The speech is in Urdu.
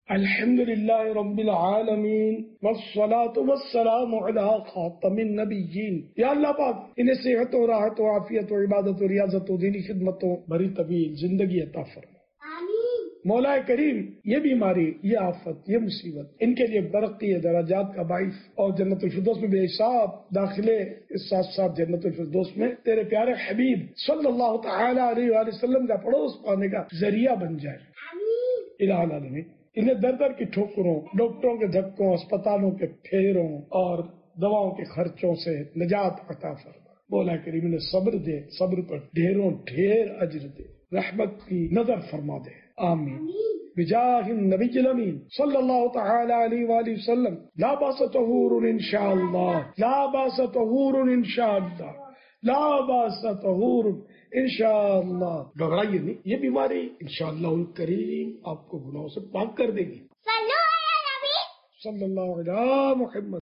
الحمدللہ رب العالمین والصلاة والسلام علی خاتم النبیین۔ یا اللہ پاک انہیں صحت و راحت و عافیت و عبادت و ریاضت و دینی خدمتوں بھری طویل زندگی عطا فرما۔ مولا کریم یہ بیماری، یہ آفت، یہ مصیبت ان کے لیے برقی درجات کا باعث اور جنت الفردوس میں بے حساب داخلے اس ساتھ ساتھ جنت الفردوس میں تیرے پیارے حبیب صلی اللہ تعالی علیہ وآلہ وسلم کا پڑوس پانے کا ذریعہ بن جائے۔ الہ العالمین انہیں در در کی ٹھوکروں، ڈاکٹروں کے دھکوں، اسپتالوں کے پھیروں اور دواؤں کے خرچوں سے نجات عطا فرما۔ مولا کریم انہیں صبر دے، صبر پر ڈھیروں ڈھیر اجر دے، رحمت کی نظر فرما دے، آمین بجاہ النبی الامین صلی اللہ تعالی علیہ وآلہ وسلم۔ لا باس طہور انشاءاللہ، لا باس طہور انشاءاللہ، لا باس طہور انشاءاللہ۔ گھبرائیے نہیں، یہ بیماری انشاءاللہ الکریم آپ کو گناہوں سے پاک کر دے گی۔ صلی اللہ علیہ محمد۔